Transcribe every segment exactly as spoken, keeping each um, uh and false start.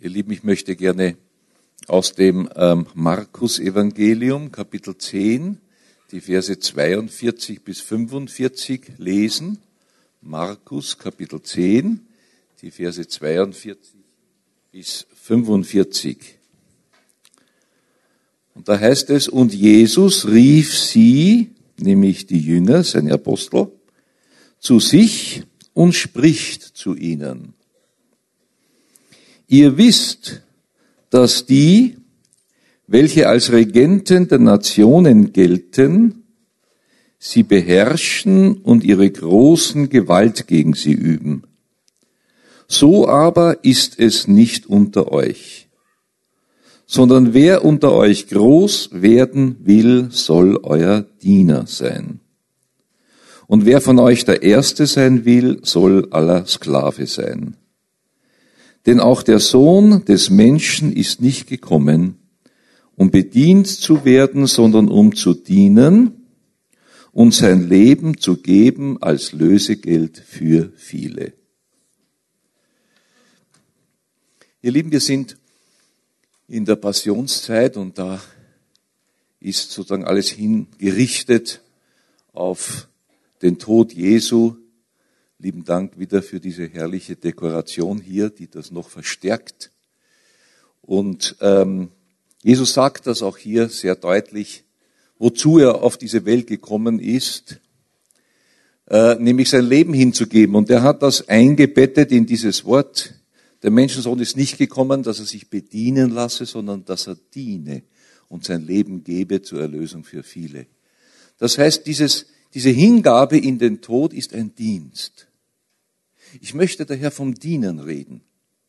Ihr Lieben, ich möchte gerne aus dem ähm, Markus-Evangelium, Kapitel zehn, die Verse zweiundvierzig bis fünfundvierzig lesen. Markus, Kapitel zehn, die Verse zweiundvierzig bis fünfundvierzig. Und da heißt es, und Jesus rief sie, nämlich die Jünger, seine Apostel, zu sich und spricht zu ihnen. Ihr wisst, dass die, welche als Regenten der Nationen gelten, sie beherrschen und ihre großen Gewalt gegen sie üben. So aber ist es nicht unter euch, sondern wer unter euch groß werden will, soll euer Diener sein. Und wer von euch der Erste sein will, soll aller Sklave sein. Denn auch der Sohn des Menschen ist nicht gekommen, um bedient zu werden, sondern um zu dienen und sein Leben zu geben als Lösegeld für viele. Ihr Lieben, wir sind in der Passionszeit und da ist sozusagen alles hingerichtet auf den Tod Jesu. Lieben Dank wieder für diese herrliche Dekoration hier, die das noch verstärkt. Und ähm, Jesus sagt das auch hier sehr deutlich, wozu er auf diese Welt gekommen ist, äh, nämlich sein Leben hinzugeben. Und er hat das eingebettet in dieses Wort, der Menschensohn ist nicht gekommen, dass er sich bedienen lasse, sondern dass er diene und sein Leben gebe zur Erlösung für viele. Das heißt, dieses, diese Hingabe in den Tod ist ein Dienst. Ich möchte daher vom Dienen reden.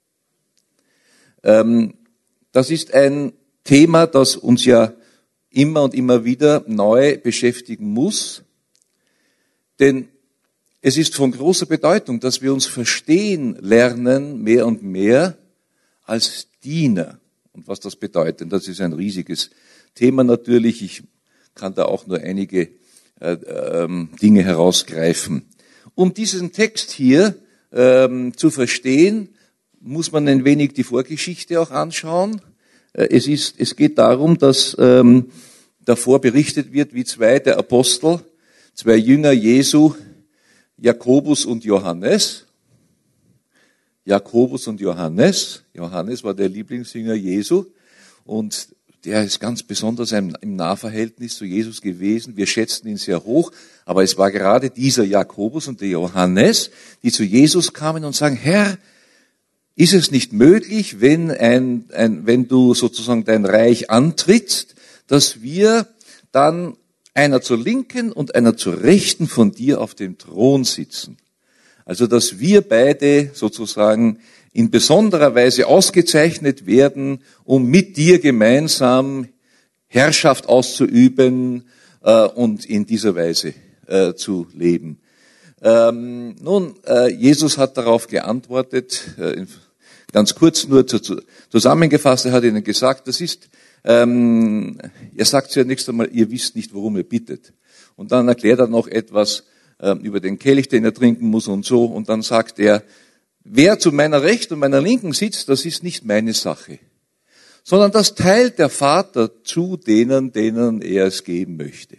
Ähm, das ist ein Thema, das uns ja immer und immer wieder neu beschäftigen muss. Denn es ist von großer Bedeutung, dass wir uns verstehen lernen, mehr und mehr als Diener. Und was das bedeutet, das ist ein riesiges Thema natürlich. Ich kann da auch nur einige äh, äh, Dinge herausgreifen. Um diesen Text hier ähm, zu verstehen, muss man ein wenig die Vorgeschichte auch anschauen. Äh, es ist, es geht darum, dass ähm, davor berichtet wird, wie zwei der Apostel, zwei Jünger Jesu, Jakobus und Johannes. Jakobus und Johannes. Johannes war der Lieblingsjünger Jesu und der ist ganz besonders im Nahverhältnis zu Jesus gewesen. Wir schätzen ihn sehr hoch, aber es war gerade dieser Jakobus und der Johannes, die zu Jesus kamen und sagen, Herr, ist es nicht möglich, wenn ein, ein, wenn du sozusagen dein Reich antrittst, dass wir dann einer zur Linken und einer zur Rechten von dir auf dem Thron sitzen? Also, dass wir beide sozusagen in besonderer Weise ausgezeichnet werden, um mit dir gemeinsam Herrschaft auszuüben äh, und in dieser Weise äh, zu leben. Ähm, nun, äh, Jesus hat darauf geantwortet, äh, ganz kurz nur zu, zu, zusammengefasst, er hat ihnen gesagt, das ist, ähm, er sagt zunächst einmal, ihr wisst nicht, worum ihr bittet. Und dann erklärt er noch etwas äh, über den Kelch, den er trinken muss und so. Und dann sagt er, wer zu meiner Rechten und meiner Linken sitzt, das ist nicht meine Sache, sondern das teilt der Vater zu denen, denen er es geben möchte.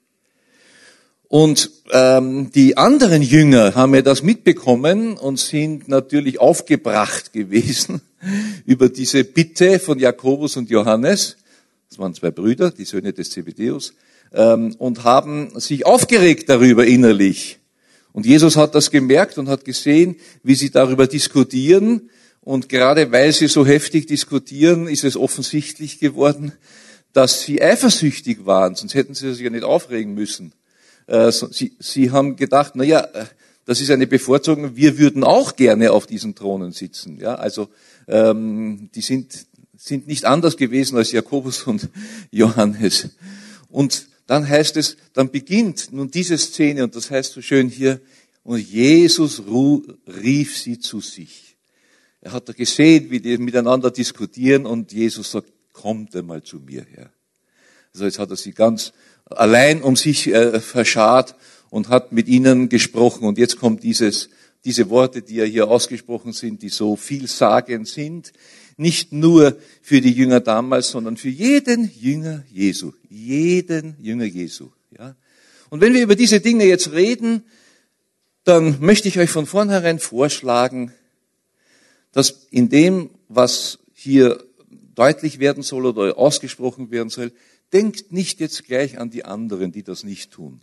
Und ähm, die anderen Jünger haben ja das mitbekommen und sind natürlich aufgebracht gewesen über diese Bitte von Jakobus und Johannes. Das waren zwei Brüder, die Söhne des Zebedeus, ähm, und haben sich aufgeregt darüber innerlich. Und Jesus hat das gemerkt und hat gesehen, wie sie darüber diskutieren. Und gerade weil sie so heftig diskutieren, ist es offensichtlich geworden, dass sie eifersüchtig waren. Sonst hätten sie sich ja nicht aufregen müssen. Äh, sie, sie haben gedacht, na ja, das ist eine Bevorzugung. Wir würden auch gerne auf diesen Thronen sitzen. Ja, also ähm, die sind sind nicht anders gewesen als Jakobus und Johannes. Und dann heißt es, dann beginnt nun diese Szene, und das heißt so schön hier, und Jesus rief sie zu sich. Er hat da gesehen, wie die miteinander diskutieren, und Jesus sagt, kommt einmal zu mir her. Also jetzt hat er sie ganz allein um sich äh, verschart und hat mit ihnen gesprochen. Und jetzt kommt dieses, diese Worte, die ja hier ausgesprochen sind, die so vielsagend sind, nicht nur für die Jünger damals, sondern für jeden Jünger Jesu. Jeden Jünger Jesu. Ja? Und wenn wir über diese Dinge jetzt reden, dann möchte ich euch von vornherein vorschlagen, dass in dem, was hier deutlich werden soll oder ausgesprochen werden soll, denkt nicht jetzt gleich an die anderen, die das nicht tun.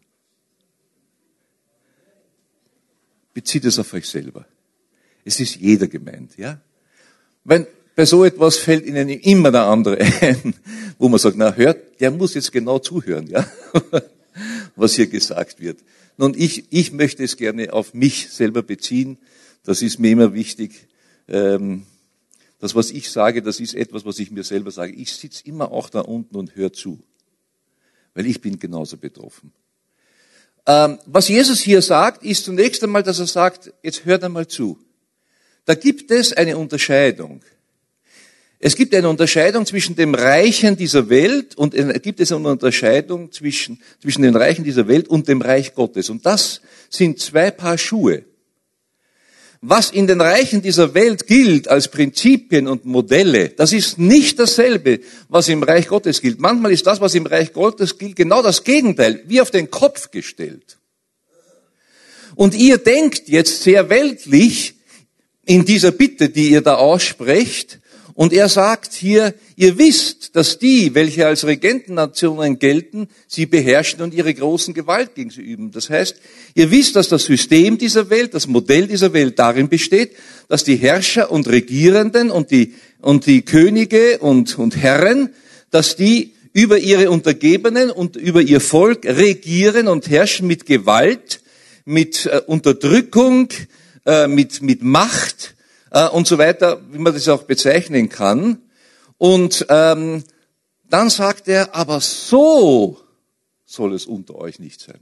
Bezieht es auf euch selber. Es ist jeder gemeint, ja? Wenn bei so etwas fällt Ihnen immer der andere ein, wo man sagt, na hört, der muss jetzt genau zuhören, ja? Was hier gesagt wird. Nun, ich, ich möchte es gerne auf mich selber beziehen. Das ist mir immer wichtig. Ähm, das, was ich sage, das ist etwas, was ich mir selber sage. Ich sitze immer auch da unten und höre zu. Weil ich bin genauso betroffen. Ähm, was Jesus hier sagt, ist zunächst einmal, dass er sagt, jetzt hört einmal zu. Da gibt es eine Unterscheidung. Es gibt eine Unterscheidung zwischen dem Reichen dieser Welt und es gibt es eine Unterscheidung zwischen, zwischen den Reichen dieser Welt und dem Reich Gottes. Und das sind zwei Paar Schuhe. Was in den Reichen dieser Welt gilt als Prinzipien und Modelle, das ist nicht dasselbe, was im Reich Gottes gilt. Manchmal ist das, was im Reich Gottes gilt, genau das Gegenteil, wie auf den Kopf gestellt. Und ihr denkt jetzt sehr weltlich in dieser Bitte, die ihr da aussprecht, und er sagt hier, ihr wisst, dass die, welche als Regentennationen gelten, sie beherrschen und ihre großen Gewalt gegen sie üben. Das heißt, ihr wisst, dass das System dieser Welt, das Modell dieser Welt darin besteht, dass die Herrscher und Regierenden und die, und die Könige und, und Herren, dass die über ihre Untergebenen und über ihr Volk regieren und herrschen mit Gewalt, mit äh, Unterdrückung, äh, mit, mit Macht, und so weiter, wie man das auch bezeichnen kann. Und ähm, dann sagt er, aber so soll es unter euch nicht sein.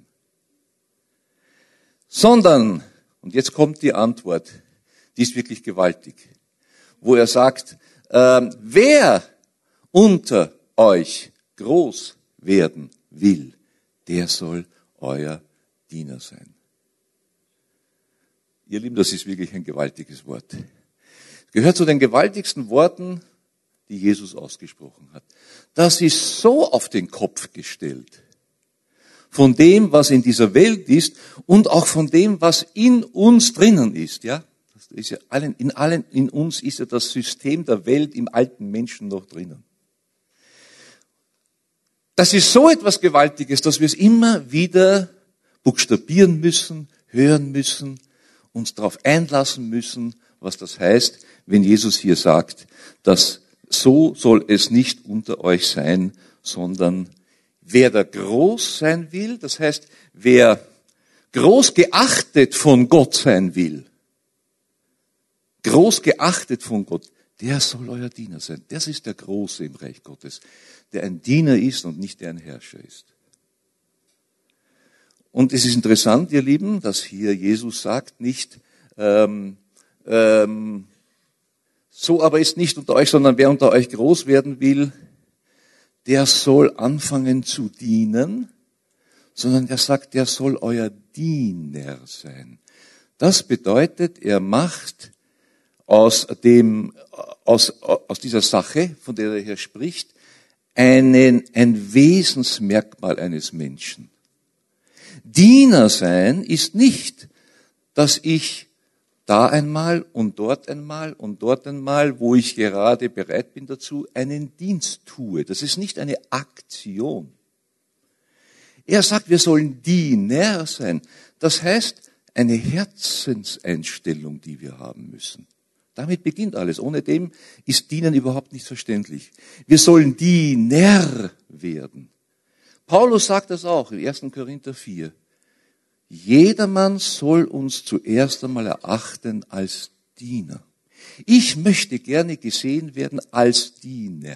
Sondern, und jetzt kommt die Antwort, die ist wirklich gewaltig, wo er sagt, ähm, wer unter euch groß werden will, der soll euer Diener sein. Ihr Lieben, das ist wirklich ein gewaltiges Wort. Gehört zu den gewaltigsten Worten, die Jesus ausgesprochen hat. Das ist so auf den Kopf gestellt. Von dem, was in dieser Welt ist und auch von dem, was in uns drinnen ist, ja. Das ist ja allen, in allen, in uns ist ja das System der Welt im alten Menschen noch drinnen. Das ist so etwas Gewaltiges, dass wir es immer wieder buchstabieren müssen, hören müssen, uns darauf einlassen müssen, was das heißt, wenn Jesus hier sagt, dass so soll es nicht unter euch sein, sondern wer da groß sein will, das heißt, wer groß geachtet von Gott sein will, groß geachtet von Gott, der soll euer Diener sein. Das ist der Große im Reich Gottes, der ein Diener ist und nicht der ein Herrscher ist. Und es ist interessant, ihr Lieben, dass hier Jesus sagt, nicht, ähm, ähm, so aber ist nicht unter euch, sondern wer unter euch groß werden will, der soll anfangen zu dienen, sondern er sagt, der soll euer Diener sein. Das bedeutet, er macht aus dem, aus, aus dieser Sache, von der er hier spricht, einen, ein Wesensmerkmal eines Menschen. Diener sein ist nicht, dass ich da einmal und dort einmal und dort einmal, wo ich gerade bereit bin dazu, einen Dienst tue. Das ist nicht eine Aktion. Er sagt, wir sollen Diener sein. Das heißt, eine Herzenseinstellung, die wir haben müssen. Damit beginnt alles. Ohne dem ist Dienen überhaupt nicht verständlich. Wir sollen Diener werden. Paulus sagt das auch im ersten Korinther vier. Jedermann soll uns zuerst einmal erachten als Diener. Ich möchte gerne gesehen werden als Diener.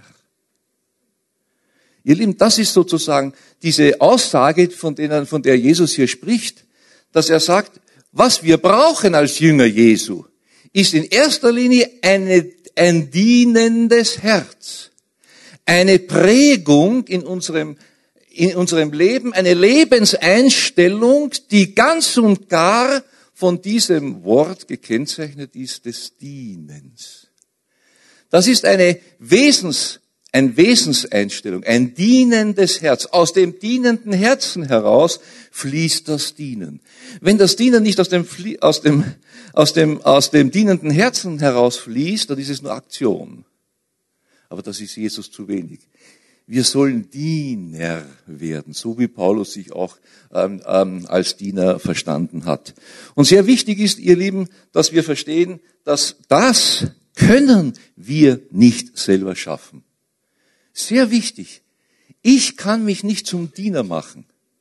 Ihr Lieben, das ist sozusagen diese Aussage, von der, von der Jesus hier spricht, dass er sagt, was wir brauchen als Jünger Jesu, ist in erster Linie eine, ein dienendes Herz, eine Prägung in unserem in unserem Leben, eine Lebenseinstellung, die ganz und gar von diesem Wort gekennzeichnet ist, des Dienens. Das ist eine Wesens, eine Wesenseinstellung, ein dienendes Herz. Aus dem dienenden Herzen heraus fließt das Dienen. Wenn das Dienen nicht aus dem, aus dem, aus dem, aus dem dienenden Herzen heraus fließt, dann ist es nur Aktion. Aber das ist Jesus zu wenig. Wir sollen Diener werden, so wie Paulus sich auch ähm, ähm, als Diener verstanden hat. Und sehr wichtig ist, ihr Lieben, dass wir verstehen, dass das können wir nicht selber schaffen. Sehr wichtig. Ich kann mich nicht zum Diener machen,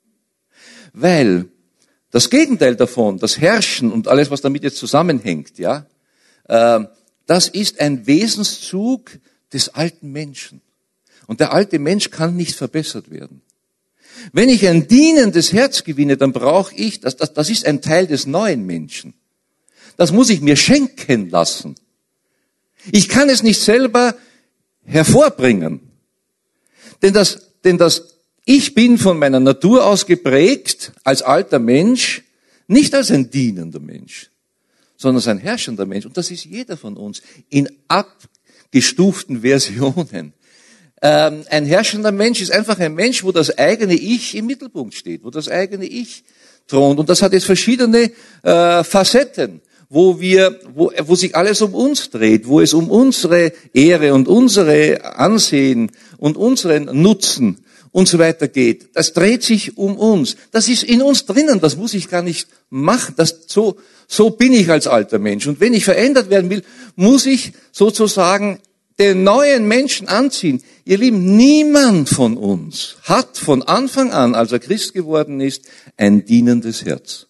weil das Gegenteil davon, das Herrschen und alles, was damit jetzt zusammenhängt, ja, äh, das ist ein Wesenszug des alten Menschen. Und der alte Mensch kann nicht verbessert werden. Wenn ich ein dienendes Herz gewinne, dann brauche ich, das, das, das ist ein Teil des neuen Menschen. Das muss ich mir schenken lassen. Ich kann es nicht selber hervorbringen. Denn das, denn das, ich bin von meiner Natur aus geprägt, als alter Mensch, nicht als ein dienender Mensch, sondern als ein herrschender Mensch. Und das ist jeder von uns in abgestuften Versionen. Ähm, ein herrschender Mensch ist einfach ein Mensch, wo das eigene Ich im Mittelpunkt steht, wo das eigene Ich thront. Und das hat jetzt verschiedene äh, Facetten, wo wir, wo, wo sich alles um uns dreht, wo es um unsere Ehre und unsere Ansehen und unseren Nutzen und so weiter geht. Das dreht sich um uns. Das ist in uns drinnen. Das muss ich gar nicht machen. Das, so, so bin ich als alter Mensch. Und wenn ich verändert werden will, muss ich sozusagen den neuen Menschen anziehen. Ihr Lieben, niemand von uns hat von Anfang an, als er Christ geworden ist, ein dienendes Herz.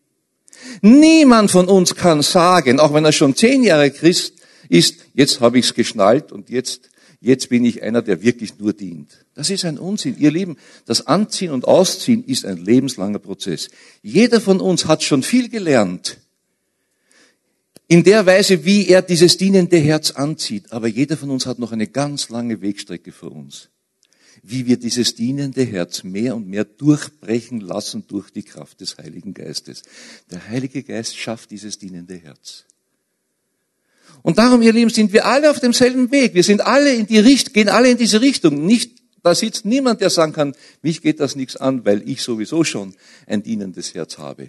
Niemand von uns kann sagen, auch wenn er schon zehn Jahre Christ ist, jetzt habe ich es geschnallt und jetzt, jetzt bin ich einer, der wirklich nur dient. Das ist ein Unsinn. Ihr Lieben, das Anziehen und Ausziehen ist ein lebenslanger Prozess. Jeder von uns hat schon viel gelernt, in der Weise, wie er dieses dienende Herz anzieht. Aber jeder von uns hat noch eine ganz lange Wegstrecke vor uns. Wie wir dieses dienende Herz mehr und mehr durchbrechen lassen durch die Kraft des Heiligen Geistes. Der Heilige Geist schafft dieses dienende Herz. Und darum, ihr Lieben, sind wir alle auf demselben Weg. Wir sind alle in die Richtung, gehen alle in diese Richtung. Nicht, da sitzt niemand, der sagen kann, mich geht das nichts an, weil ich sowieso schon ein dienendes Herz habe.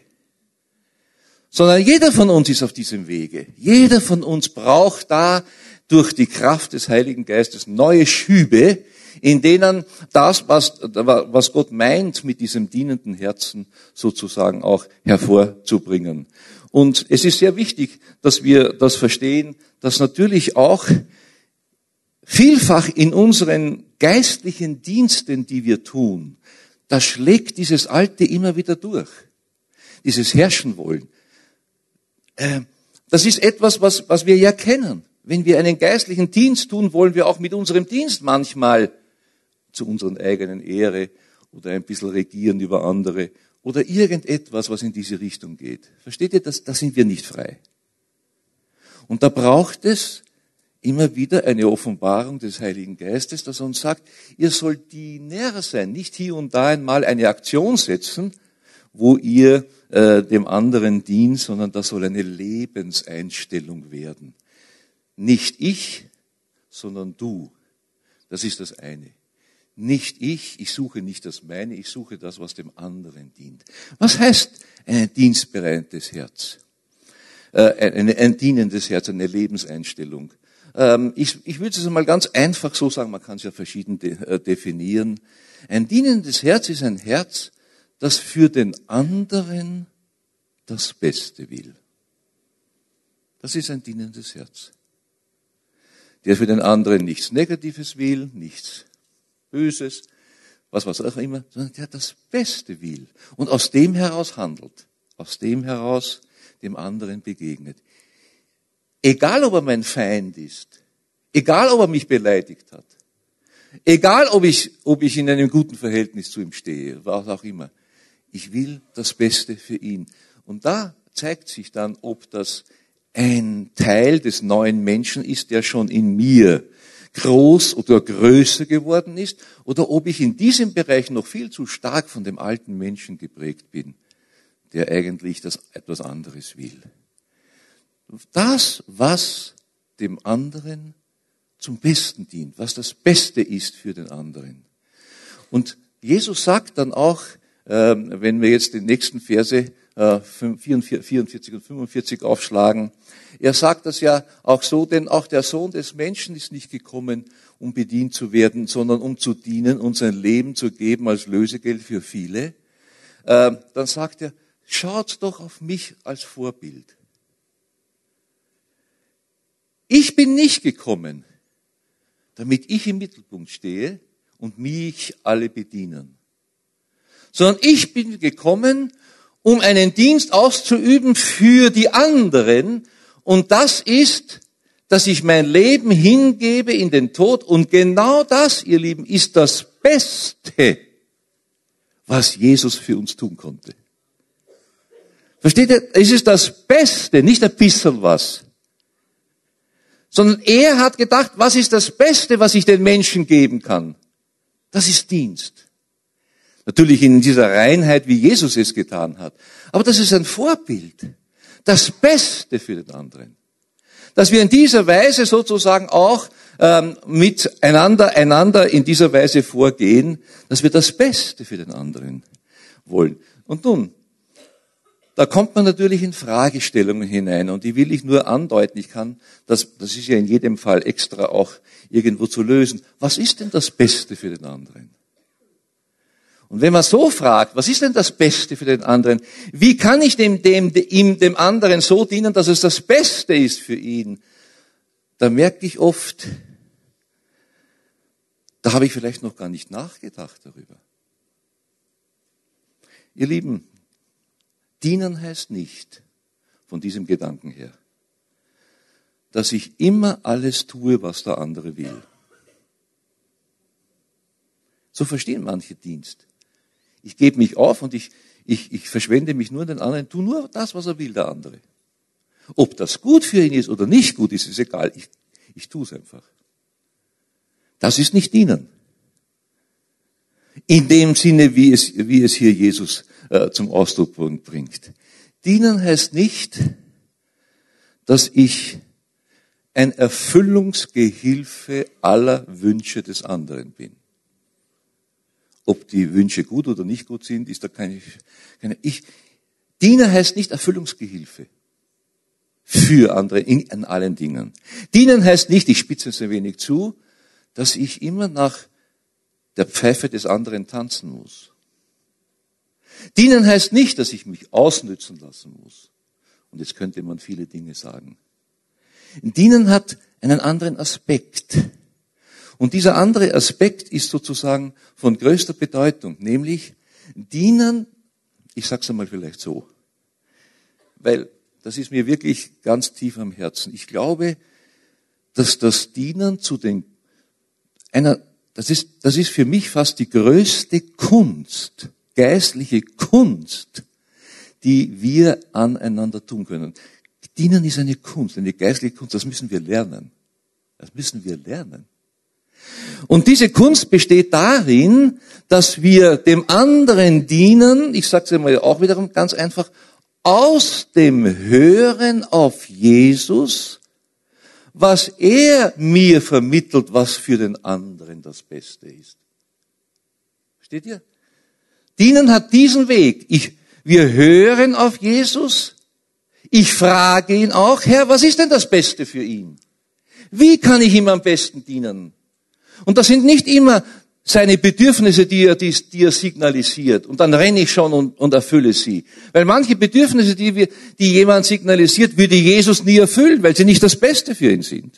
Sondern jeder von uns ist auf diesem Wege. Jeder von uns braucht da durch die Kraft des Heiligen Geistes neue Schübe, in denen das, was, was Gott meint, mit diesem dienenden Herzen sozusagen auch hervorzubringen. Und es ist sehr wichtig, dass wir das verstehen, dass natürlich auch vielfach in unseren geistlichen Diensten, die wir tun, da schlägt dieses Alte immer wieder durch. Dieses Herrschen wollen. Das ist etwas, was, was wir ja kennen. Wenn wir einen geistlichen Dienst tun, wollen wir auch mit unserem Dienst manchmal zu unserer eigenen Ehre oder ein bisschen regieren über andere oder irgendetwas, was in diese Richtung geht. Versteht ihr, das, da sind wir nicht frei. Und da braucht es immer wieder eine Offenbarung des Heiligen Geistes, dass er uns sagt, ihr sollt Diener sein, nicht hier und da einmal eine Aktion setzen, wo ihr äh, dem anderen dient, sondern das soll eine Lebenseinstellung werden. Nicht ich, sondern du. Das ist das eine. Nicht ich, ich suche nicht das meine, ich suche das, was dem anderen dient. Was heißt ein dienstbereites Herz? Äh, ein, ein dienendes Herz, eine Lebenseinstellung. Ähm, ich, ich würde es mal ganz einfach so sagen, man kann es ja verschieden de, äh, definieren. Ein dienendes Herz ist ein Herz, das für den anderen das Beste will. Das ist ein dienendes Herz. Der für den anderen nichts Negatives will, nichts Böses, was was auch immer, sondern der das Beste will und aus dem heraus handelt, aus dem heraus dem anderen begegnet. Egal, ob er mein Feind ist, egal, ob er mich beleidigt hat, egal, ob ich, ob ich in einem guten Verhältnis zu ihm stehe, was auch immer. Ich will das Beste für ihn. Und da zeigt sich dann, ob das ein Teil des neuen Menschen ist, der schon in mir groß oder größer geworden ist, oder ob ich in diesem Bereich noch viel zu stark von dem alten Menschen geprägt bin, der eigentlich das etwas anderes will. Das, was dem anderen zum Besten dient, was das Beste ist für den anderen. Und Jesus sagt dann auch, äh, wenn wir jetzt die nächsten Verse äh, vierundvierzig und fünfundvierzig aufschlagen, er sagt das ja auch so, denn auch der Sohn des Menschen ist nicht gekommen, um bedient zu werden, sondern um zu dienen und sein Leben zu geben als Lösegeld für viele. Äh, dann sagt er, schaut doch auf mich als Vorbild. Ich bin nicht gekommen, damit ich im Mittelpunkt stehe und mich alle bedienen, sondern ich bin gekommen, um einen Dienst auszuüben für die anderen. Und das ist, dass ich mein Leben hingebe in den Tod. Und genau das, ihr Lieben, ist das Beste, was Jesus für uns tun konnte. Versteht ihr? Es ist das Beste, nicht ein bisschen was. Sondern er hat gedacht, was ist das Beste, was ich den Menschen geben kann? Das ist Dienst. Natürlich in dieser Reinheit, wie Jesus es getan hat. Aber das ist ein Vorbild. Das Beste für den anderen. Dass wir in dieser Weise sozusagen auch ähm, miteinander, einander in dieser Weise vorgehen, dass wir das Beste für den anderen wollen. Und nun, da kommt man natürlich in Fragestellungen hinein und die will ich nur andeuten. Ich kann, das, das ist ja in jedem Fall extra auch irgendwo zu lösen. Was ist denn das Beste für den anderen? Und wenn man so fragt, was ist denn das Beste für den anderen? Wie kann ich dem, dem, dem, dem anderen so dienen, dass es das Beste ist für ihn? Da merke ich oft, da habe ich vielleicht noch gar nicht nachgedacht darüber. Ihr Lieben, dienen heißt nicht, von diesem Gedanken her, dass ich immer alles tue, was der andere will. So verstehen manche Dienst. Ich gebe mich auf und ich, ich, ich verschwende mich nur an den anderen, tu nur das, was er will, der andere. Ob das gut für ihn ist oder nicht gut ist, ist egal. Ich, ich tue es einfach. Das ist nicht dienen. In dem Sinne, wie es, wie es hier Jesus äh, zum Ausdruck bringt. Dienen heißt nicht, dass ich ein Erfüllungsgehilfe aller Wünsche des anderen bin. Ob die Wünsche gut oder nicht gut sind, ist da keine, keine ich, Dienen heißt nicht Erfüllungsgehilfe für andere in, in allen Dingen. Dienen heißt nicht, ich spitze es ein wenig zu, dass ich immer nach der Pfeife des anderen tanzen muss. Dienen heißt nicht, dass ich mich ausnützen lassen muss. Und jetzt könnte man viele Dinge sagen. Dienen hat einen anderen Aspekt. Und dieser andere Aspekt ist sozusagen von größter Bedeutung, nämlich dienen, ich sage es einmal vielleicht so, weil das ist mir wirklich ganz tief am Herzen. Ich glaube, dass das Dienen zu den, einer, das ist, das ist für mich fast die größte Kunst, geistliche Kunst, die wir aneinander tun können. Dienen ist eine Kunst, eine geistliche Kunst, das müssen wir lernen. Das müssen wir lernen. Und diese Kunst besteht darin, dass wir dem anderen dienen, ich sage es einmal auch wiederum ganz einfach, aus dem Hören auf Jesus, was er mir vermittelt, was für den anderen das Beste ist. Versteht ihr? Dienen hat diesen Weg. Ich, wir hören auf Jesus. Ich frage ihn auch, Herr, was ist denn das Beste für ihn? Wie kann ich ihm am besten dienen? Und das sind nicht immer seine Bedürfnisse, die er, die, die er signalisiert. Und dann renne ich schon und, und erfülle sie. Weil manche Bedürfnisse, die, wir, die jemand signalisiert, würde Jesus nie erfüllen, weil sie nicht das Beste für ihn sind.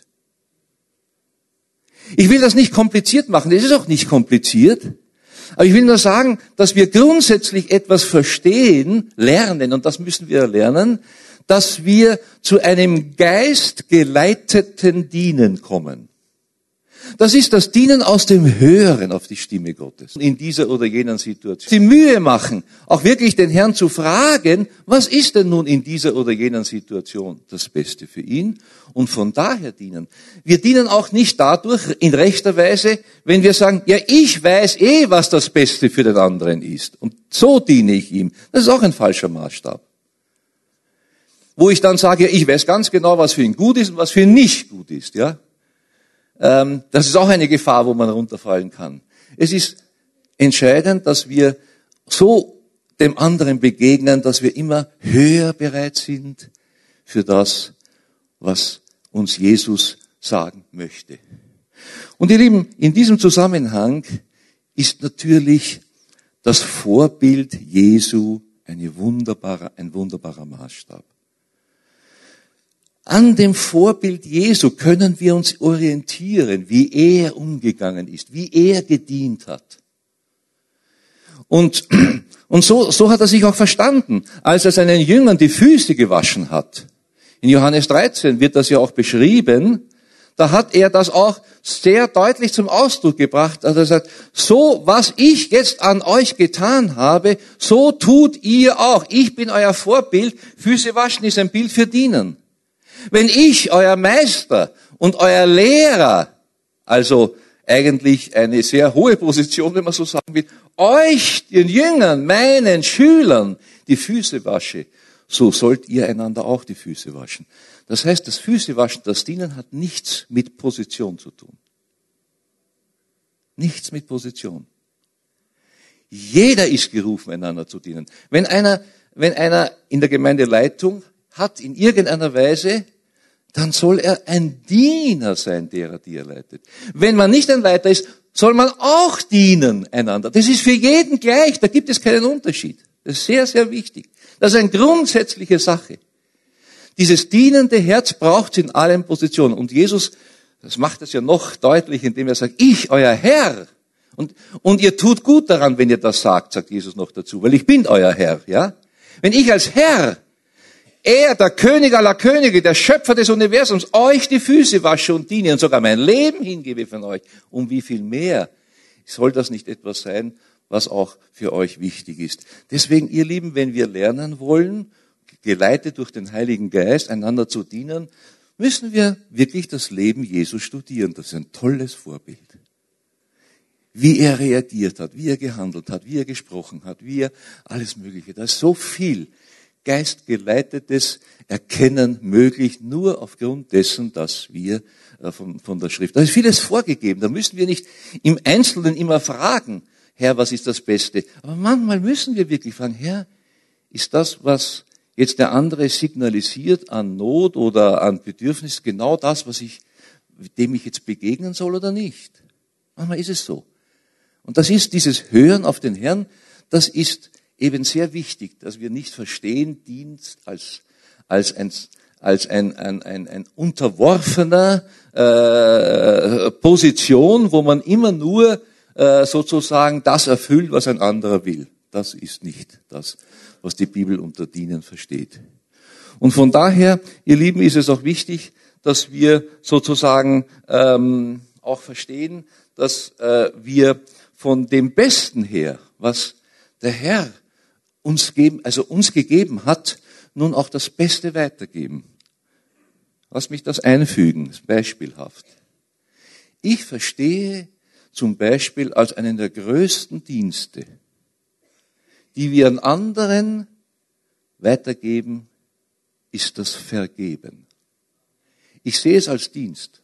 Ich will das nicht kompliziert machen, das ist auch nicht kompliziert. Aber ich will nur sagen, dass wir grundsätzlich etwas verstehen, lernen, und das müssen wir lernen, dass wir zu einem geistgeleiteten Dienen kommen. Das ist das Dienen aus dem Hören auf die Stimme Gottes. In dieser oder jener Situation. Die Mühe machen, auch wirklich den Herrn zu fragen, was ist denn nun in dieser oder jener Situation das Beste für ihn? Und von daher dienen. Wir dienen auch nicht dadurch in rechter Weise, wenn wir sagen, ja, ich weiß eh, was das Beste für den anderen ist. Und so diene ich ihm. Das ist auch ein falscher Maßstab. Wo ich dann sage, ja, ich weiß ganz genau, was für ihn gut ist und was für ihn nicht gut ist, ja. ähm, das ist auch eine Gefahr, wo man runterfallen kann. Es ist entscheidend, dass wir so dem anderen begegnen, dass wir immer höher bereit sind für das, was uns Jesus sagen möchte. Und ihr Lieben, in diesem Zusammenhang ist natürlich das Vorbild Jesu eine wunderbare, ein wunderbarer Maßstab. An dem Vorbild Jesu können wir uns orientieren, wie er umgegangen ist, wie er gedient hat. Und, und so, so hat er sich auch verstanden, als er seinen Jüngern die Füße gewaschen hat. In Johannes dreizehn wird das ja auch beschrieben. Da hat er das auch sehr deutlich zum Ausdruck gebracht. Also er sagt, so was ich jetzt an euch getan habe, so tut ihr auch. Ich bin euer Vorbild. Füße waschen ist ein Bild für Dienen. Wenn ich, euer Meister und euer Lehrer, also eigentlich eine sehr hohe Position, wenn man so sagen will, euch, den Jüngern, meinen Schülern, die Füße wasche, so sollt ihr einander auch die Füße waschen. Das heißt, das Füßewaschen, das Dienen hat nichts mit Position zu tun. Nichts mit Position. Jeder ist gerufen, einander zu dienen. Wenn einer, wenn einer in der Gemeindeleitung hat, in irgendeiner Weise, dann soll er ein Diener sein, derer, die er leitet. Wenn man nicht ein Leiter ist, soll man auch dienen einander. Das ist für jeden gleich, da gibt es keinen Unterschied. Das ist sehr, sehr wichtig. Das ist eine grundsätzliche Sache. Dieses dienende Herz braucht es in allen Positionen. Und Jesus, das macht es ja noch deutlich, indem er sagt, ich, euer Herr. Und, und ihr tut gut daran, wenn ihr das sagt, sagt Jesus noch dazu, weil ich bin euer Herr, ja. Wenn ich als Herr, er, der König aller Könige, der Schöpfer des Universums, euch die Füße wasche und diene und sogar mein Leben hingebe von euch, um wie viel mehr soll das nicht etwas sein, was auch für euch wichtig ist. Deswegen, ihr Lieben, wenn wir lernen wollen, geleitet durch den Heiligen Geist, einander zu dienen, müssen wir wirklich das Leben Jesu studieren. Das ist ein tolles Vorbild. Wie er reagiert hat, wie er gehandelt hat, wie er gesprochen hat, wie er alles Mögliche. Da ist so viel geistgeleitetes Erkennen möglich, nur aufgrund dessen, dass wir von, von der Schrift. Da ist vieles vorgegeben. Da müssen wir nicht im Einzelnen immer fragen, Herr, was ist das Beste? Aber manchmal müssen wir wirklich fragen, Herr, ist das, was jetzt der andere signalisiert an Not oder an Bedürfnis, genau das, was ich, dem ich jetzt begegnen soll oder nicht? Manchmal ist es so. Und das ist dieses Hören auf den Herrn, das ist eben sehr wichtig, dass wir nicht verstehen, Dienst als, als ein, als ein, ein, ein, ein unterworfener äh, Position, wo man immer nur äh, sozusagen das erfüllt, was ein anderer will. Das ist nicht das, was die Bibel unter Dienen versteht. Und von daher, ihr Lieben, ist es auch wichtig, dass wir sozusagen ähm, auch verstehen, dass äh, wir von dem Besten her, was der Herr uns geben, also uns gegeben hat, nun auch das Beste weitergeben. Lass mich das einfügen, beispielhaft. Ich verstehe zum Beispiel als einen der größten Dienste, die wir an anderen weitergeben, ist das Vergeben. Ich sehe es als Dienst.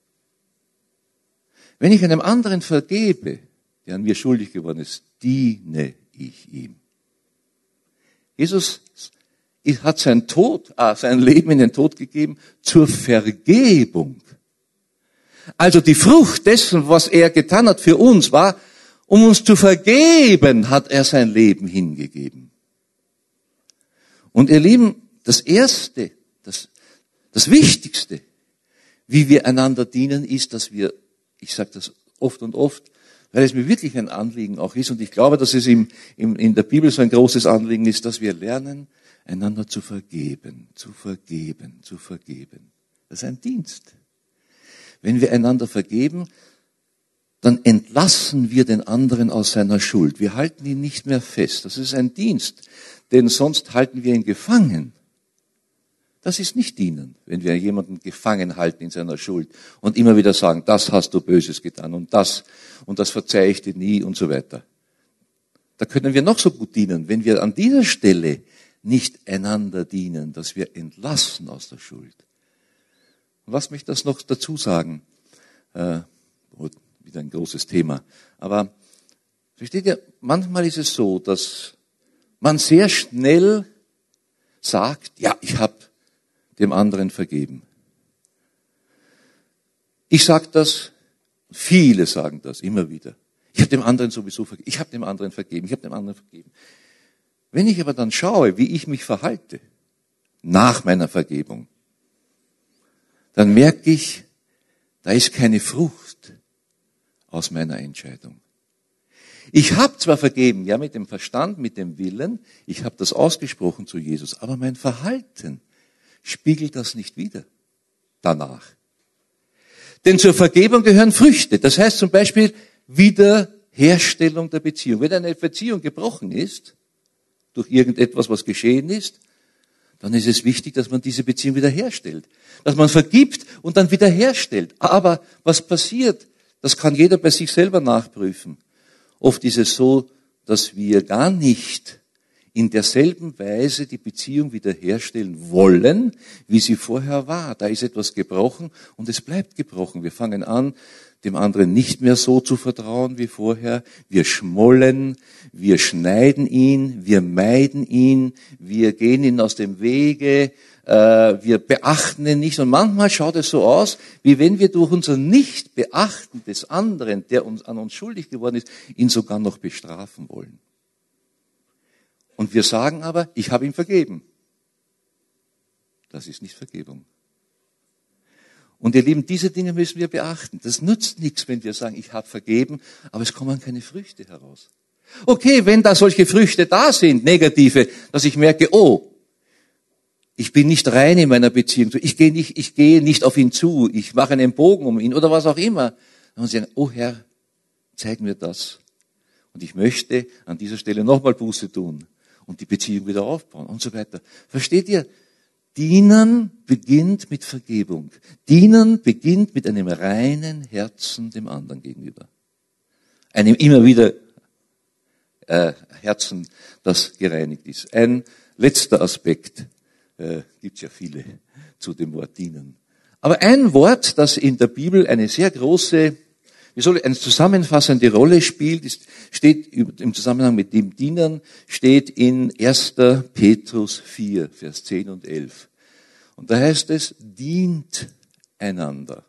Wenn ich einem anderen vergebe, der an mir schuldig geworden ist, diene ich ihm. Jesus hat sein Tod, ah, sein Leben in den Tod gegeben zur Vergebung. Also die Frucht dessen, was er getan hat für uns, war, um uns zu vergeben, hat er sein Leben hingegeben. Und ihr Lieben, das Erste, das, das Wichtigste, wie wir einander dienen, ist, dass wir, ich sage das oft und oft, weil es mir wirklich ein Anliegen auch ist, und ich glaube, dass es im, im, in der Bibel so ein großes Anliegen ist, dass wir lernen, einander zu vergeben, zu vergeben, zu vergeben. Das ist ein Dienst. Wenn wir einander vergeben, dann entlassen wir den anderen aus seiner Schuld. Wir halten ihn nicht mehr fest. Das ist ein Dienst, denn sonst halten wir ihn gefangen. Das ist nicht dienen, wenn wir jemanden gefangen halten in seiner Schuld und immer wieder sagen, das hast du Böses getan und das und das verzeihe ich dir nie und so weiter. Da können wir noch so gut dienen, wenn wir an dieser Stelle nicht einander dienen, dass wir entlassen aus der Schuld. Und lass mich das noch dazu sagen. Äh, wieder ein großes Thema. Aber versteht ihr, manchmal ist es so, dass man sehr schnell sagt, ja, ich habe dem anderen vergeben. Ich sage das, viele sagen das immer wieder. Ich habe dem anderen sowieso vergeben. Ich habe dem anderen vergeben. Ich habe dem anderen vergeben. Wenn ich aber dann schaue, wie ich mich verhalte nach meiner Vergebung, dann merke ich, da ist keine Frucht aus meiner Entscheidung. Ich habe zwar vergeben, ja, mit dem Verstand, mit dem Willen, ich habe das ausgesprochen zu Jesus, aber mein Verhalten spiegelt das nicht wider danach. Denn zur Vergebung gehören Früchte. Das heißt zum Beispiel Wiederherstellung der Beziehung. Wenn eine Beziehung gebrochen ist, durch irgendetwas, was geschehen ist, dann ist es wichtig, dass man diese Beziehung wiederherstellt. Dass man vergibt und dann wiederherstellt. Aber was passiert, das kann jeder bei sich selber nachprüfen. Oft ist es so, dass wir gar nicht in derselben Weise die Beziehung wiederherstellen wollen, wie sie vorher war. Da ist etwas gebrochen und es bleibt gebrochen. Wir fangen an, dem anderen nicht mehr so zu vertrauen wie vorher. Wir schmollen, wir schneiden ihn, wir meiden ihn, wir gehen ihn aus dem Wege, äh, wir beachten ihn nicht. Und manchmal schaut es so aus, wie wenn wir durch unser Nichtbeachten des anderen, der uns an uns schuldig geworden ist, ihn sogar noch bestrafen wollen. Und wir sagen aber, ich habe ihm vergeben. Das ist nicht Vergebung. Und ihr Lieben, diese Dinge müssen wir beachten. Das nützt nichts, wenn wir sagen, ich habe vergeben, aber es kommen keine Früchte heraus. Okay, wenn da solche Früchte da sind, negative, dass ich merke, oh, ich bin nicht rein in meiner Beziehung, ich gehe nicht, ich gehe nicht auf ihn zu, ich mache einen Bogen um ihn oder was auch immer. Dann muss ich sagen, oh Herr, zeig mir das. Und ich möchte an dieser Stelle nochmal Buße tun und die Beziehung wieder aufbauen und so weiter. Versteht ihr? Dienen beginnt mit Vergebung. Dienen beginnt mit einem reinen Herzen dem anderen gegenüber. Einem immer wieder äh, Herzen, das gereinigt ist. Ein letzter Aspekt, äh, gibt es ja viele zu dem Wort dienen. Aber ein Wort, das in der Bibel eine sehr große, wie soll ich, eine zusammenfassende Rolle spielt, ist, steht im Zusammenhang mit dem Dienen, steht in erster Petrus vier, Vers zehn und elf. Und da heißt es, dient einander.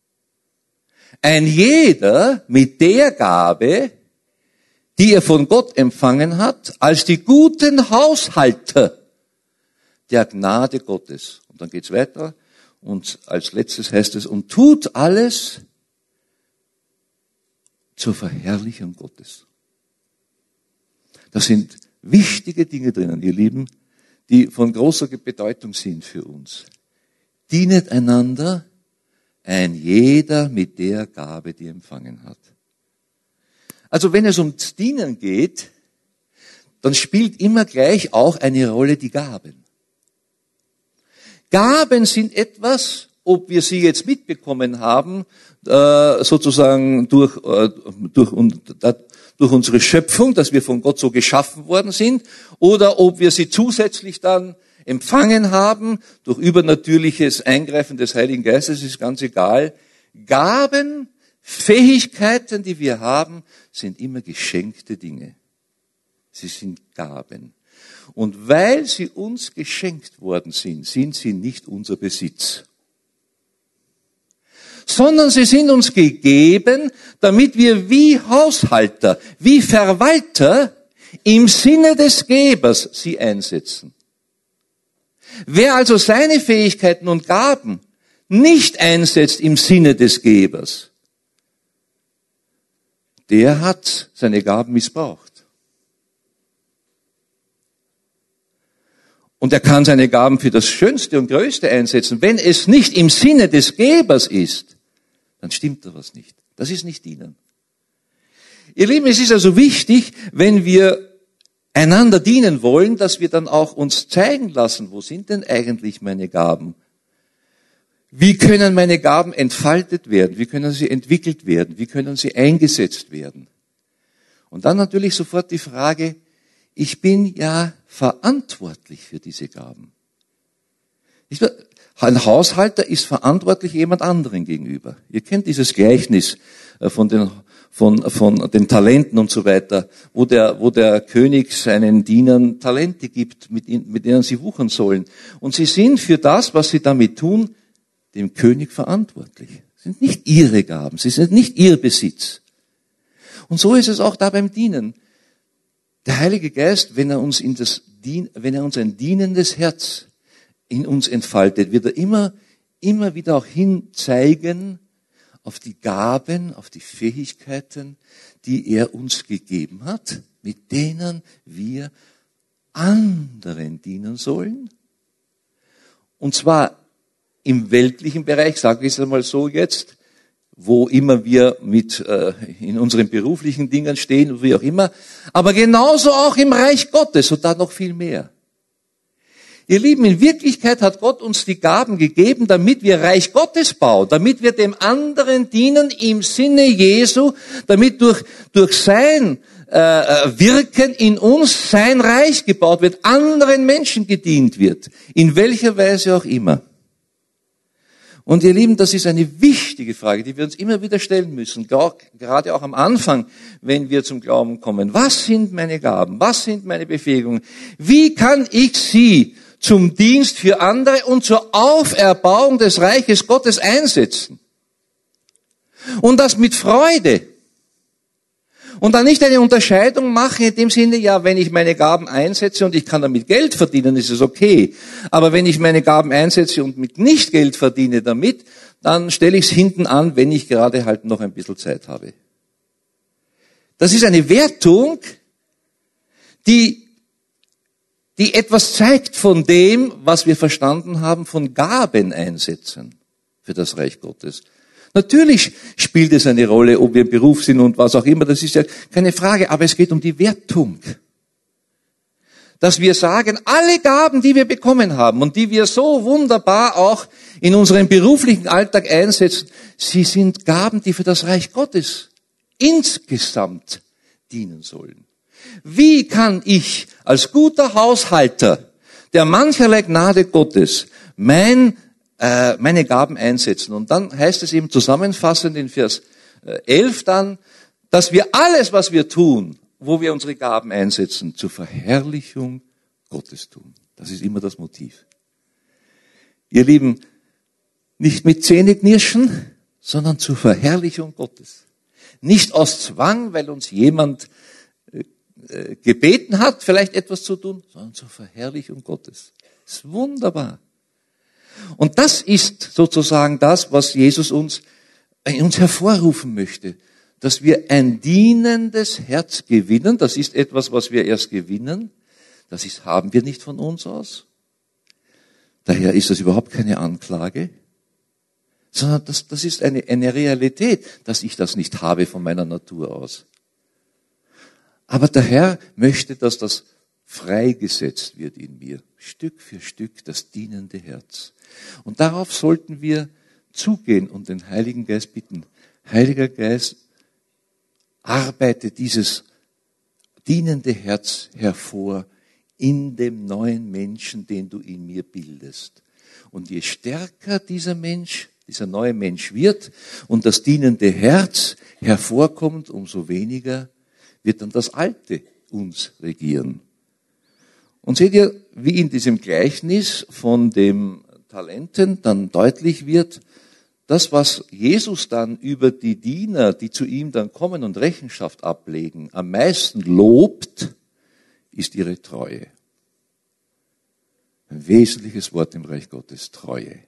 Ein jeder mit der Gabe, die er von Gott empfangen hat, als die guten Haushalter der Gnade Gottes. Und dann geht's weiter. Und als letztes heißt es, und tut alles zur Verherrlichung Gottes. Das sind wichtige Dinge drinnen, ihr Lieben, die von großer Bedeutung sind für uns. Dienet einander, ein jeder mit der Gabe, die er empfangen hat. Also wenn es ums Dienen geht, dann spielt immer gleich auch eine Rolle die Gaben. Gaben sind etwas, ob wir sie jetzt mitbekommen haben, äh, sozusagen durch, äh, durch, durch unsere Schöpfung, dass wir von Gott so geschaffen worden sind, oder ob wir sie zusätzlich dann empfangen haben, durch übernatürliches Eingreifen des Heiligen Geistes, ist ganz egal. Gaben, Fähigkeiten, die wir haben, sind immer geschenkte Dinge. Sie sind Gaben. Und weil sie uns geschenkt worden sind, sind sie nicht unser Besitz, sondern sie sind uns gegeben, damit wir wie Haushalter, wie Verwalter im Sinne des Gebers sie einsetzen. Wer also seine Fähigkeiten und Gaben nicht einsetzt im Sinne des Gebers, der hat seine Gaben missbraucht. Und er kann seine Gaben für das Schönste und Größte einsetzen. Wenn es nicht im Sinne des Gebers ist, dann stimmt da was nicht. Das ist nicht Dienen. Ihr Lieben, es ist also wichtig, wenn wir einander dienen wollen, dass wir dann auch uns zeigen lassen, wo sind denn eigentlich meine Gaben? Wie können meine Gaben entfaltet werden? Wie können sie entwickelt werden? Wie können sie eingesetzt werden? Und dann natürlich sofort die Frage, ich bin ja verantwortlich für diese Gaben. Ein Haushalter ist verantwortlich jemand anderen gegenüber. Ihr kennt dieses Gleichnis von den, von, von den Talenten und so weiter, wo der, wo der König seinen Dienern Talente gibt, mit, mit denen sie wuchern sollen. Und sie sind für das, was sie damit tun, dem König verantwortlich. Es sind nicht ihre Gaben, sie sind nicht ihr Besitz. Und so ist es auch da beim Dienen. Der Heilige Geist, wenn er uns in das, wenn er uns ein dienendes Herz in uns entfaltet, wird er immer, immer wieder auch hinzeigen auf die Gaben, auf die Fähigkeiten, die er uns gegeben hat, mit denen wir anderen dienen sollen. Und zwar im weltlichen Bereich, sage ich es einmal so jetzt, wo immer wir mit äh, in unseren beruflichen Dingen stehen, wie auch immer, aber genauso auch im Reich Gottes und da noch viel mehr. Ihr Lieben, in Wirklichkeit hat Gott uns die Gaben gegeben, damit wir Reich Gottes bauen, damit wir dem anderen dienen im Sinne Jesu, damit durch, durch sein äh, Wirken in uns sein Reich gebaut wird, anderen Menschen gedient wird, in welcher Weise auch immer. Und ihr Lieben, das ist eine wichtige Frage, die wir uns immer wieder stellen müssen, gerade auch am Anfang, wenn wir zum Glauben kommen. Was sind meine Gaben? Was sind meine Befähigungen? Wie kann ich sie zum Dienst für andere und zur Auferbauung des Reiches Gottes einsetzen? Und das mit Freude. Und dann nicht eine Unterscheidung machen in dem Sinne, ja, wenn ich meine Gaben einsetze und ich kann damit Geld verdienen, ist es okay. Aber wenn ich meine Gaben einsetze und mit nicht Geld verdiene damit, dann stelle ich es hinten an, wenn ich gerade halt noch ein bisschen Zeit habe. Das ist eine Wertung, die, die etwas zeigt von dem, was wir verstanden haben, von Gaben einsetzen für das Reich Gottes. Natürlich spielt es eine Rolle, ob wir im Beruf sind und was auch immer, das ist ja keine Frage, aber es geht um die Wertung. Dass wir sagen, alle Gaben, die wir bekommen haben und die wir so wunderbar auch in unserem beruflichen Alltag einsetzen, sie sind Gaben, die für das Reich Gottes insgesamt dienen sollen. Wie kann ich als guter Haushalter der mancherlei Gnade Gottes mein meine Gaben einsetzen? Und dann heißt es eben zusammenfassend in Vers elf dann, dass wir alles, was wir tun, wo wir unsere Gaben einsetzen, zur Verherrlichung Gottes tun. Das ist immer das Motiv. Ihr Lieben, nicht mit Zähneknirschen, sondern zur Verherrlichung Gottes. Nicht aus Zwang, weil uns jemand äh, gebeten hat, vielleicht etwas zu tun, sondern zur Verherrlichung Gottes. Das ist wunderbar. Und das ist sozusagen das, was Jesus uns, in uns hervorrufen möchte. Dass wir ein dienendes Herz gewinnen. Das ist etwas, was wir erst gewinnen. Das ist, haben wir nicht von uns aus. Daher ist das überhaupt keine Anklage. Sondern das, das ist eine, eine Realität, dass ich das nicht habe von meiner Natur aus. Aber der Herr möchte, dass das freigesetzt wird in mir. Stück für Stück das dienende Herz. Und darauf sollten wir zugehen und den Heiligen Geist bitten. Heiliger Geist, arbeite dieses dienende Herz hervor in dem neuen Menschen, den du in mir bildest. Und je stärker dieser Mensch, dieser neue Mensch wird und das dienende Herz hervorkommt, umso weniger wird dann das Alte uns regieren. Und seht ihr, wie in diesem Gleichnis von dem Talenten dann deutlich wird, das, was Jesus dann über die Diener, die zu ihm dann kommen und Rechenschaft ablegen, am meisten lobt, ist ihre Treue. Ein wesentliches Wort im Reich Gottes, Treue.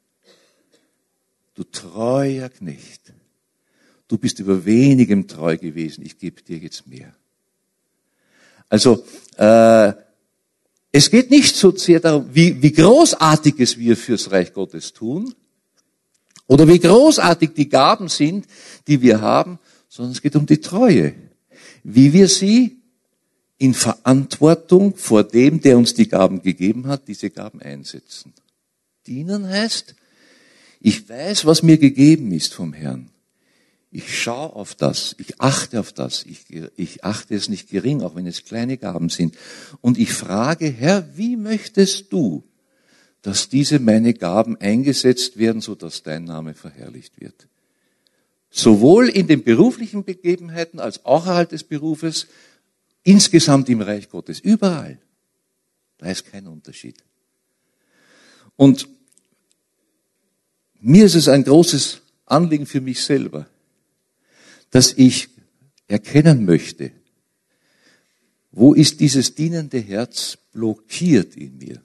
Du treuer Knecht, du bist über wenigem treu gewesen, ich gebe dir jetzt mehr. Also, äh, es geht nicht so sehr darum, wie, wie großartiges wir fürs Reich Gottes tun oder wie großartig die Gaben sind, die wir haben, sondern es geht um die Treue. Wie wir sie in Verantwortung vor dem, der uns die Gaben gegeben hat, diese Gaben einsetzen. Dienen heißt, ich weiß, was mir gegeben ist vom Herrn. Ich schaue auf das, ich achte auf das, ich, ich achte es nicht gering, auch wenn es kleine Gaben sind. Und ich frage, Herr, wie möchtest du, dass diese meine Gaben eingesetzt werden, sodass dein Name verherrlicht wird. Sowohl in den beruflichen Begebenheiten als auch außerhalb des Berufes, insgesamt im Reich Gottes, überall. Da ist kein Unterschied. Und mir ist es ein großes Anliegen für mich selber, dass ich erkennen möchte, wo ist dieses dienende Herz blockiert in mir?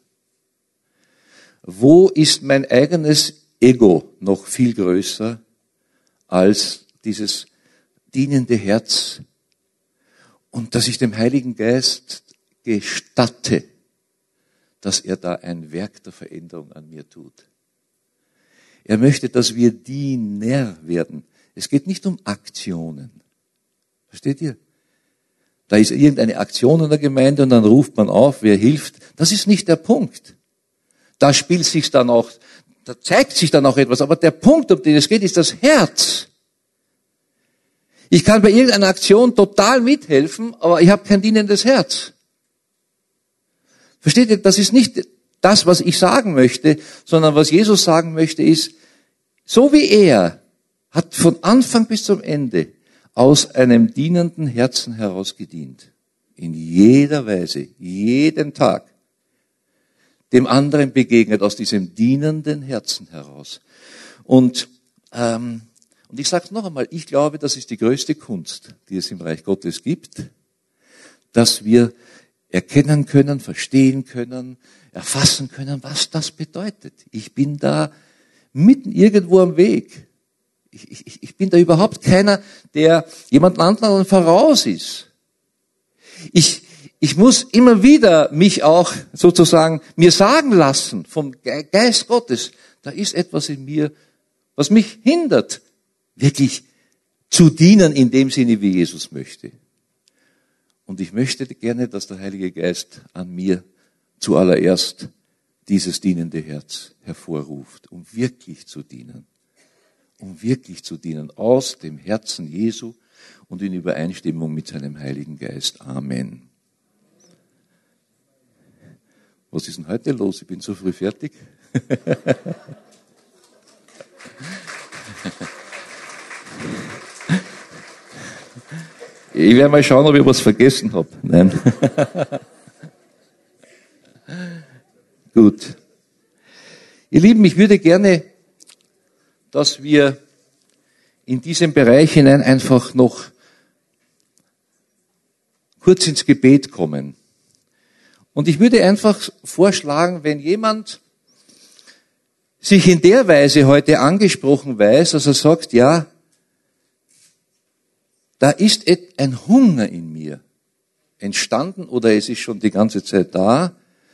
Wo ist mein eigenes Ego noch viel größer als dieses dienende Herz? Und dass ich dem Heiligen Geist gestatte, dass er da ein Werk der Veränderung an mir tut. Er möchte, dass wir Diener werden. Es geht nicht um Aktionen. Versteht ihr? Da ist irgendeine Aktion in der Gemeinde und dann ruft man auf, wer hilft. Das ist nicht der Punkt. Da spielt sich dann auch, da zeigt sich dann auch etwas. Aber der Punkt, um den es geht, ist das Herz. Ich kann bei irgendeiner Aktion total mithelfen, aber ich habe kein dienendes Herz. Versteht ihr? Das ist nicht das, was ich sagen möchte, sondern was Jesus sagen möchte ist, so wie er hat von Anfang bis zum Ende aus einem dienenden Herzen heraus gedient. In jeder Weise, jeden Tag. Dem anderen begegnet aus diesem dienenden Herzen heraus. Und, ähm, und ich sage es noch einmal, ich glaube, das ist die größte Kunst, die es im Reich Gottes gibt, dass wir erkennen können, verstehen können, erfassen können, was das bedeutet. Ich bin da mitten irgendwo am Weg. Ich, ich, ich bin da überhaupt keiner, der jemand anderen voraus ist. Ich, ich muss immer wieder mich auch sozusagen mir sagen lassen vom Geist Gottes, da ist etwas in mir, was mich hindert, wirklich zu dienen in dem Sinne, wie Jesus möchte. Und ich möchte gerne, dass der Heilige Geist an mir zuallererst dieses dienende Herz hervorruft, um wirklich zu dienen. Um wirklich zu dienen, aus dem Herzen Jesu und in Übereinstimmung mit seinem Heiligen Geist. Amen. Was ist denn heute los? Ich bin so früh fertig. Ich werde mal schauen, ob ich was vergessen habe. Nein. Gut. Ihr Lieben, ich würde gerne, dass wir in diesem Bereich hinein einfach noch kurz ins Gebet kommen. Und ich würde einfach vorschlagen, wenn jemand sich in der Weise heute angesprochen weiß, dass er sagt, ja, da ist ein Hunger in mir entstanden oder es ist schon die ganze Zeit da,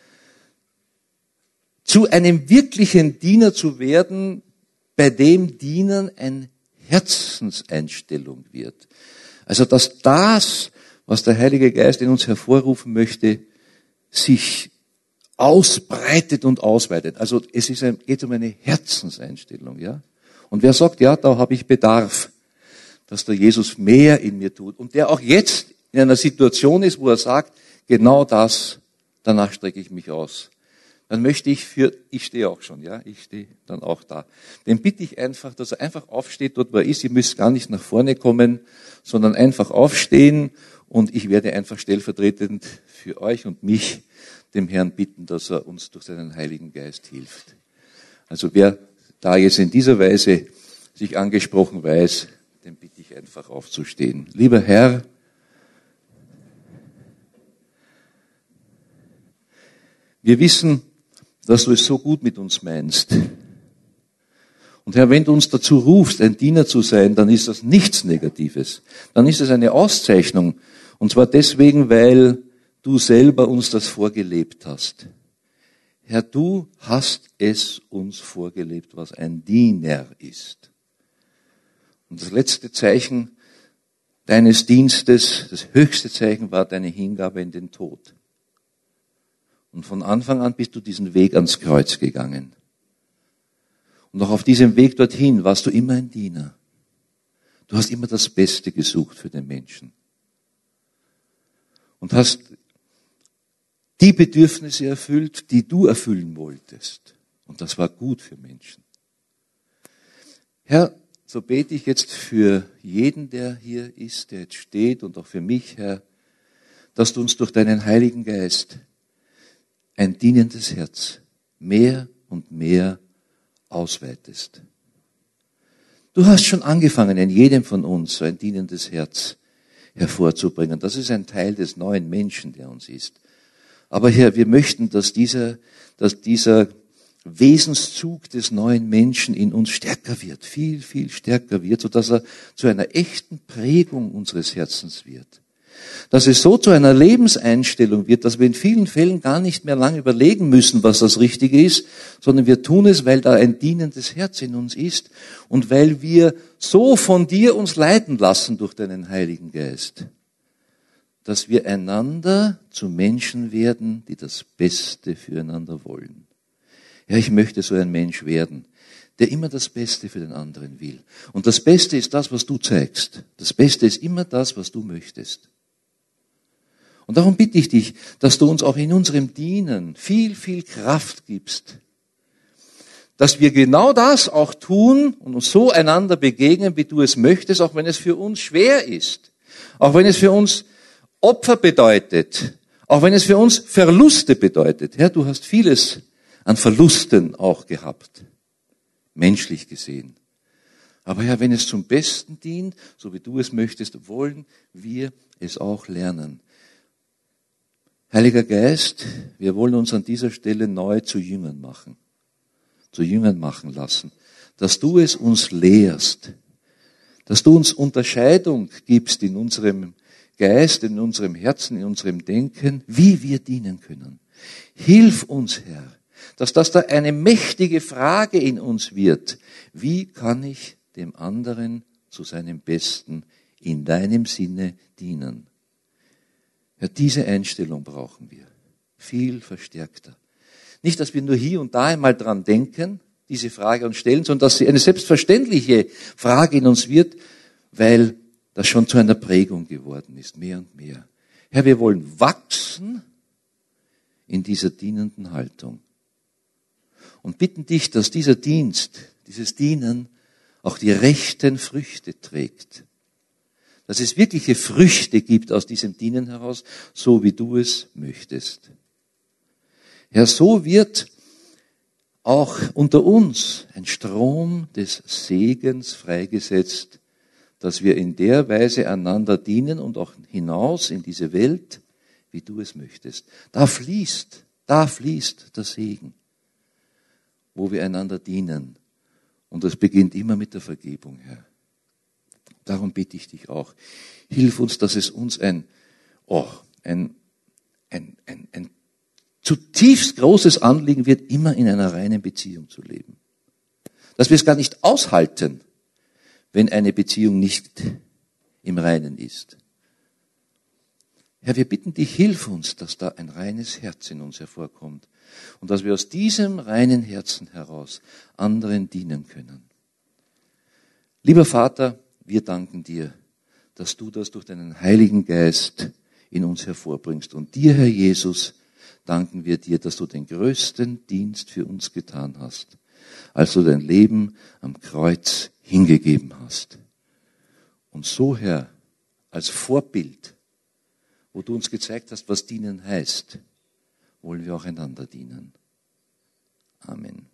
zu einem wirklichen Diener zu werden, bei dem Dienen eine Herzenseinstellung wird. Also dass das, was der Heilige Geist in uns hervorrufen möchte, sich ausbreitet und ausweitet. Also es ist ein, geht um eine Herzenseinstellung, ja. Und wer sagt, ja, da habe ich Bedarf, dass der Jesus mehr in mir tut und der auch jetzt in einer Situation ist, wo er sagt, genau das, danach strecke ich mich aus. Dann möchte ich für, ich stehe auch schon, ja, ich stehe dann auch da. Den bitte ich einfach, dass er einfach aufsteht dort, wo er ist. Ihr müsst gar nicht nach vorne kommen, sondern einfach aufstehen und ich werde einfach stellvertretend für euch und mich dem Herrn bitten, dass er uns durch seinen Heiligen Geist hilft. Also wer da jetzt in dieser Weise sich angesprochen weiß, den bitte ich einfach aufzustehen. Lieber Herr, wir wissen, dass du es so gut mit uns meinst. Und Herr, wenn du uns dazu rufst, ein Diener zu sein, dann ist das nichts Negatives. Dann ist es eine Auszeichnung. Und zwar deswegen, weil du selber uns das vorgelebt hast. Herr, du hast es uns vorgelebt, was ein Diener ist. Und das letzte Zeichen deines Dienstes, das höchste Zeichen war deine Hingabe in den Tod. Und von Anfang an bist du diesen Weg ans Kreuz gegangen. Und auch auf diesem Weg dorthin warst du immer ein Diener. Du hast immer das Beste gesucht für den Menschen. Und hast die Bedürfnisse erfüllt, die du erfüllen wolltest. Und das war gut für Menschen. Herr, so bete ich jetzt für jeden, der hier ist, der jetzt steht, und auch für mich, Herr, dass du uns durch deinen Heiligen Geist ein dienendes Herz mehr und mehr ausweitest. Du hast schon angefangen, in jedem von uns so ein dienendes Herz hervorzubringen. Das ist ein Teil des neuen Menschen, der uns ist. Aber Herr, wir möchten, dass dieser, dass dieser Wesenszug des neuen Menschen in uns stärker wird, viel, viel stärker wird, sodass er zu einer echten Prägung unseres Herzens wird. Dass es so zu einer Lebenseinstellung wird, dass wir in vielen Fällen gar nicht mehr lange überlegen müssen, was das Richtige ist, sondern wir tun es, weil da ein dienendes Herz in uns ist und weil wir so von dir uns leiten lassen durch deinen Heiligen Geist, dass wir einander zu Menschen werden, die das Beste füreinander wollen. Ja, ich möchte so ein Mensch werden, der immer das Beste für den anderen will. Und das Beste ist das, was du zeigst. Das Beste ist immer das, was du möchtest. Und darum bitte ich dich, dass du uns auch in unserem Dienen viel, viel Kraft gibst. Dass wir genau das auch tun und uns so einander begegnen, wie du es möchtest, auch wenn es für uns schwer ist. Auch wenn es für uns Opfer bedeutet. Auch wenn es für uns Verluste bedeutet. Herr, du hast vieles an Verlusten auch gehabt. Menschlich gesehen. Aber Herr, wenn es zum Besten dient, so wie du es möchtest, wollen wir es auch lernen. Heiliger Geist, wir wollen uns an dieser Stelle neu zu Jüngern machen, zu Jüngern machen lassen, dass du es uns lehrst, dass du uns Unterscheidung gibst in unserem Geist, in unserem Herzen, in unserem Denken, wie wir dienen können. Hilf uns, Herr, dass das da eine mächtige Frage in uns wird. Wie kann ich dem anderen zu seinem Besten in deinem Sinne dienen? Ja, diese Einstellung brauchen wir. Viel verstärkter. Nicht, dass wir nur hier und da einmal dran denken, diese Frage uns stellen, sondern dass sie eine selbstverständliche Frage in uns wird, weil das schon zu einer Prägung geworden ist, mehr und mehr. Herr, wir wollen wachsen in dieser dienenden Haltung. Und bitten dich, dass dieser Dienst, dieses Dienen auch die rechten Früchte trägt. Dass es wirkliche Früchte gibt aus diesem Dienen heraus, so wie du es möchtest. Herr, so wird auch unter uns ein Strom des Segens freigesetzt, dass wir in der Weise einander dienen und auch hinaus in diese Welt, wie du es möchtest. Da fließt, da fließt der Segen, wo wir einander dienen. Und das beginnt immer mit der Vergebung, Herr. Darum bitte ich dich auch. Hilf uns, dass es uns ein, oh, ein, ein, ein, ein zutiefst großes Anliegen wird, immer in einer reinen Beziehung zu leben. Dass wir es gar nicht aushalten, wenn eine Beziehung nicht im Reinen ist. Herr, wir bitten dich, hilf uns, dass da ein reines Herz in uns hervorkommt und dass wir aus diesem reinen Herzen heraus anderen dienen können. Lieber Vater, wir danken dir, dass du das durch deinen Heiligen Geist in uns hervorbringst. Und dir, Herr Jesus, danken wir dir, dass du den größten Dienst für uns getan hast, als du dein Leben am Kreuz hingegeben hast. Und so, Herr, als Vorbild, wo du uns gezeigt hast, was dienen heißt, wollen wir auch einander dienen. Amen.